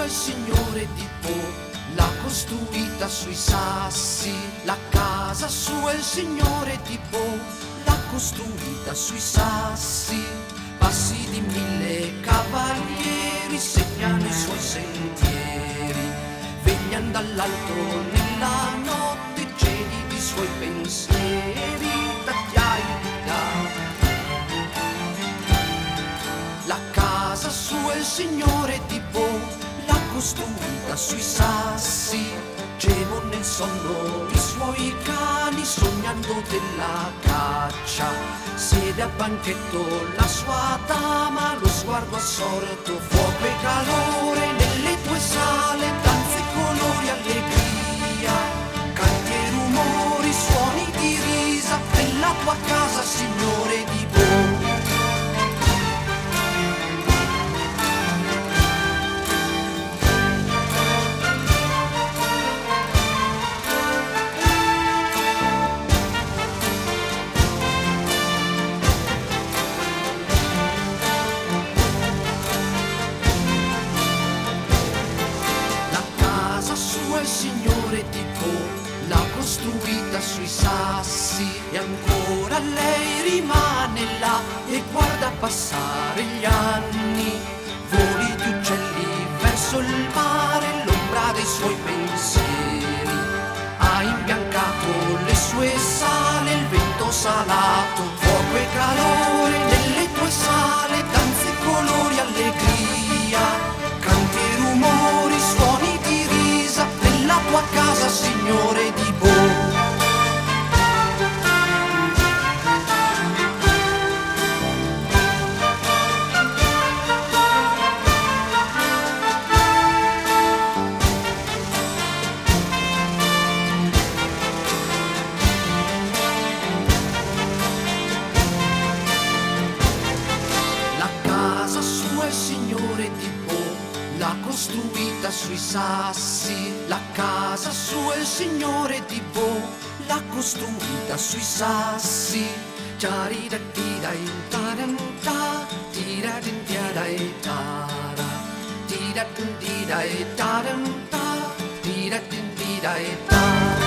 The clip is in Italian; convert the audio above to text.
il Signore di Po l'ha costruita sui sassi. La casa sua il Signore di Po l'ha costruita sui sassi. Passi di 1000 cavalieri segnano i suoi sentieri. Vegliano dall'alto nella notte gelidi i suoi pensieri. La casa sua il Signore di Po l'ha costruita sui sassi. Gemono nel sonno i suoi cani sognando della caccia. Siede a banchetto la sua dama, lo sguardo assorto, fuoco e calore nelle tue sale, danze, colori, allegria, canti e rumori, suoni di risa nella tua casa, Signore di Po. Il Signore di Po l'ha costruita sui sassi e ancora lei rimane là e guarda passare gli anni. Voli di uccelli verso il mare, l'ombra dei suoi pensieri. Ha imbiancato le sue sale, il vento salato, fuoco e calore nelle tue sale, danze, colori, allegria, canti e rumori, suoni di risa nella tua casa, Signore di Po. La casa sua il Signore di Po l'ha costruita sui sassi. La casa sua il Signore di Po l'ha costruita sui sassi. Tiradin-tiadai, taran-ta, tiradin-tiadai, tara, tiradin-tiadai, taran-ta, tiradin-tiadai, tara.